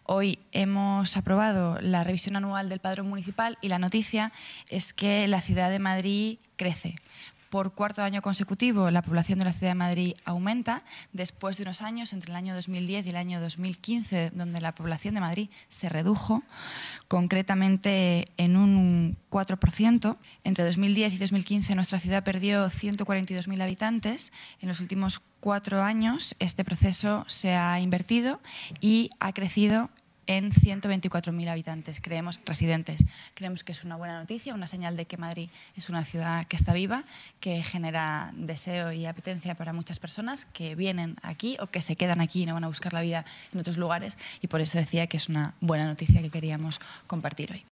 Hoy hemos aprobado la revisión anual del Padrón Municipal y la noticia es que la Ciudad de Madrid crece. Por cuarto año consecutivo, la población de la Ciudad de Madrid aumenta, después de unos años, entre el año 2010 y el año 2015, donde la población de Madrid se redujo, concretamente en un 4%. Entre 2010 y 2015 nuestra ciudad perdió 142.000 habitantes. En los últimos 4 años este proceso se ha invertido y ha crecido en 124.000 habitantes, residentes. Creemos que es una buena noticia, una señal de que Madrid es una ciudad que está viva, que genera deseo y apetencia para muchas personas que vienen aquí o que se quedan aquí y no van a buscar la vida en otros lugares, y por eso decía que es una buena noticia que queríamos compartir hoy.